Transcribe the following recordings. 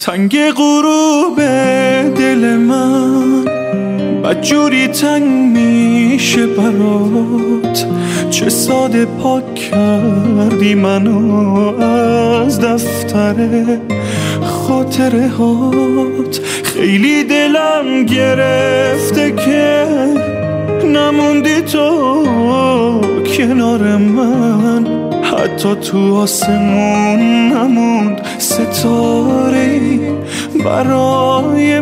تنگ غروب دل من بدجوری تنگ میشه برات، چه ساده پاک کردی منو از دفتر خاطره هات. خیلی دلم گرفته که نموندی تو کنار من، حتی تو آسمون نموند ستاره‌ای برای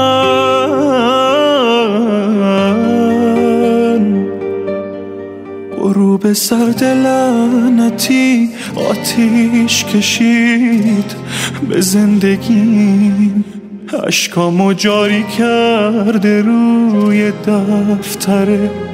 من. غروب سرد لعنتی آتیش کشید به زندگیم، اشکامو جاری کرده روی دفتر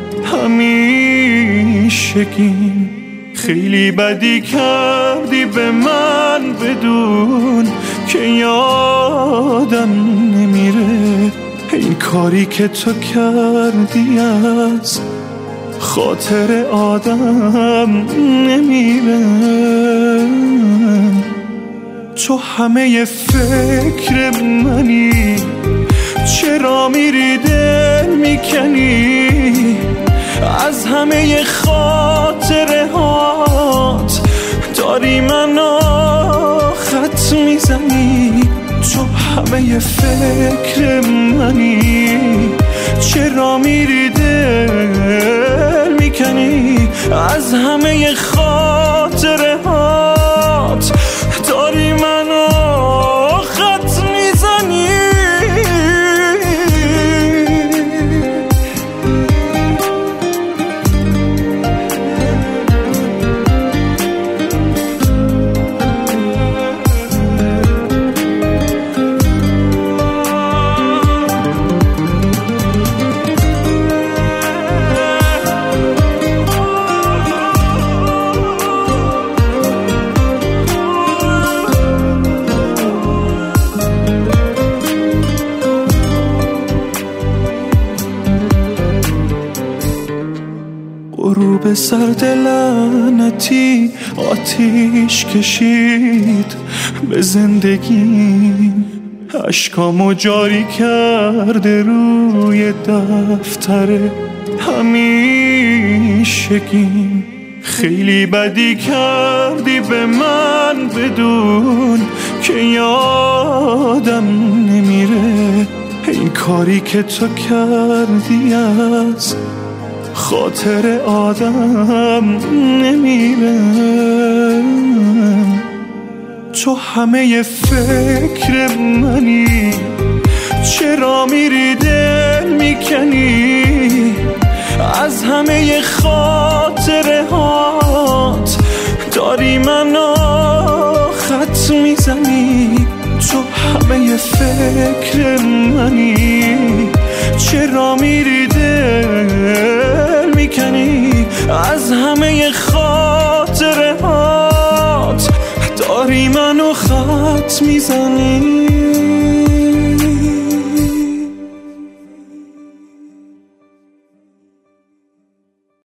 همیشگیم. خیلی بدی کردی به من بدون که یادم نمیره، این کاری که تو کردی از خاطر آدم نمیره. تو همه فکر منی، چرا میری دل میکنی از همه خاطره هات، داری منو خط میزنی. تو همه فکر منی، چرا میری دل میکنی از همه خاطره هات، داری منو خط میزنی. غروب سرد لعنتی آتیش کشید به زندگیم، اشکامو جاری کرده روی دفتر همیشگیم. خیلی بدی کردی به من بدون که یادم نمیره، این کاری که تو کردی از خاطر آدم نمیره. تو همه فکر منی، چرا میری دل میکنی از همه خاطره هات، داری منو خط میزنی. تو همه فکر منی، چرا میری دل میکنی از همه خاطره هات، داری منو خط میزنی.